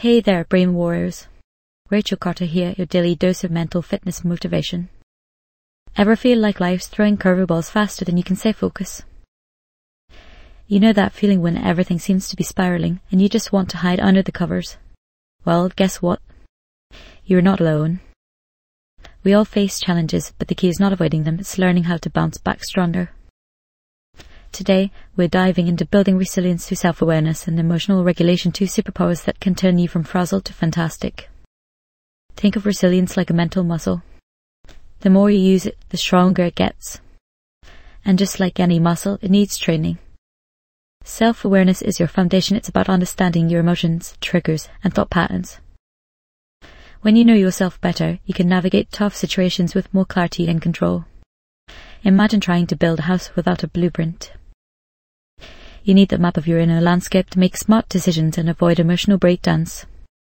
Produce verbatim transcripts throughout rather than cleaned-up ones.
Hey there, brain warriors. Rachel Carter here, your daily dose of mental fitness motivation. Ever feel like life's throwing curveballs faster than you can stay focused? You know that feeling when everything seems to be spiraling and you just want to hide under the covers? Well, guess what? You're not alone. We all face challenges, but the key is not avoiding them, it's learning how to bounce back stronger. Today, we're diving into building resilience through self-awareness and emotional regulation, two superpowers that can turn you from frazzled to fantastic. Think of resilience like a mental muscle. The more you use it, the stronger it gets. And just like any muscle, it needs training. Self-awareness is your foundation. It's about understanding your emotions, triggers, and thought patterns. When you know yourself better, you can navigate tough situations with more clarity and control. Imagine trying to build a house without a blueprint. You need the map of your inner landscape to make smart decisions and avoid emotional breakdowns.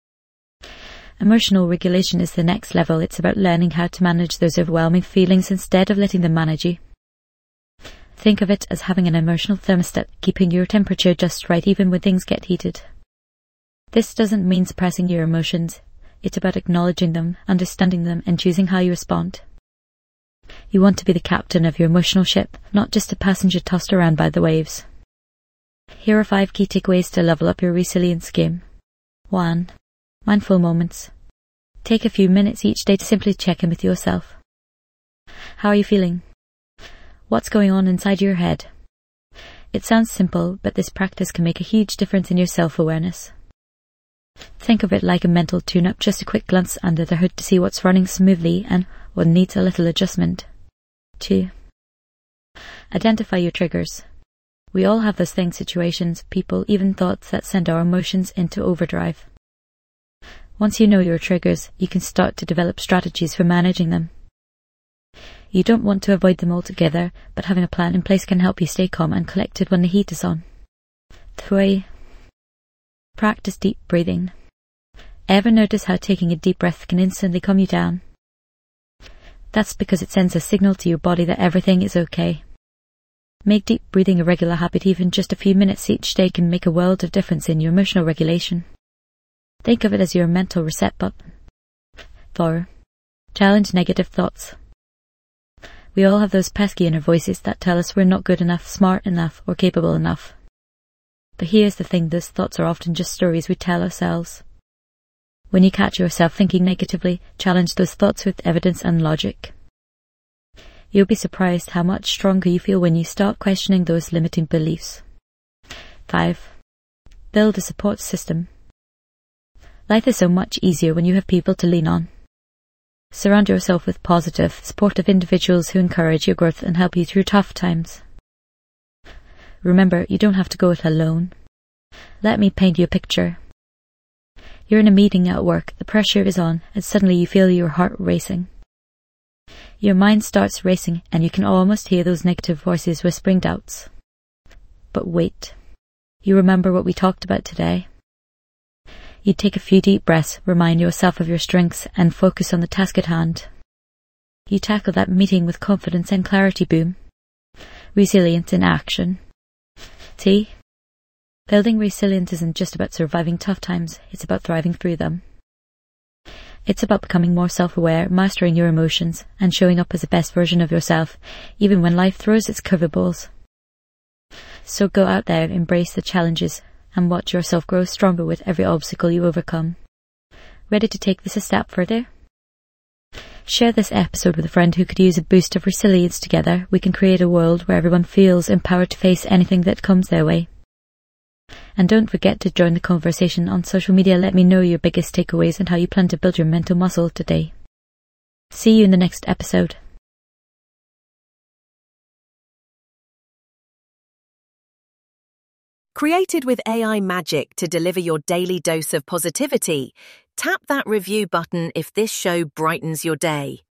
Emotional regulation is the next level. It's about learning how to manage those overwhelming feelings instead of letting them manage you. Think of it as having an emotional thermostat, keeping your temperature just right even when things get heated. This doesn't mean suppressing your emotions. It's about acknowledging them, understanding them, and choosing how you respond. You want to be the captain of your emotional ship, not just a passenger tossed around by the waves. Here are five key takeaways to level up your resilience game. one. Mindful moments. Take a few minutes each day to simply check in with yourself. How are you feeling? What's going on inside your head? It sounds simple, but this practice can make a huge difference in your self-awareness. Think of it like a mental tune-up, just a quick glance under the hood to see what's running smoothly and what needs a little adjustment. two. Identify your triggers. We all have those things, situations, people, even thoughts that send our emotions into overdrive. Once you know your triggers, you can start to develop strategies for managing them. You don't want to avoid them altogether, but having a plan in place can help you stay calm and collected when the heat is on. three. Practice deep breathing. Ever notice how taking a deep breath can instantly calm you down? That's because it sends a signal to your body that everything is okay. Make deep breathing a regular habit. Even just a few minutes each day can make a world of difference in your emotional regulation. Think of it as your mental reset button. four. Challenge negative thoughts. We all have those pesky inner voices that tell us we're not good enough, smart enough, or capable enough. But here's the thing, those thoughts are often just stories we tell ourselves. When you catch yourself thinking negatively, challenge those thoughts with evidence and logic. You'll be surprised how much stronger you feel when you start questioning those limiting beliefs. five. Build a support system. Life is so much easier when you have people to lean on. Surround yourself with positive, supportive individuals who encourage your growth and help you through tough times. Remember, you don't have to go it alone. Let me paint you a picture. You're in a meeting at work, the pressure is on, and suddenly you feel your heart racing. Your mind starts racing, and you can almost hear those negative voices whispering doubts. But wait. You remember what we talked about today? You take a few deep breaths, remind yourself of your strengths, and focus on the task at hand. You tackle that meeting with confidence and clarity. Boom. Resilience in action. See? Building resilience isn't just about surviving tough times, it's about thriving through them. It's about becoming more self-aware, mastering your emotions, and showing up as the best version of yourself, even when life throws its curveballs. So go out there, embrace the challenges, and watch yourself grow stronger with every obstacle you overcome. Ready to take this a step further? Share this episode with a friend who could use a boost of resilience. Together, we can create a world where everyone feels empowered to face anything that comes their way. And don't forget to join the conversation on social media. Let me know your biggest takeaways and how you plan to build your mental muscle today. See you in the next episode. Created with A I magic to deliver your daily dose of positivity, tap that review button if this show brightens your day.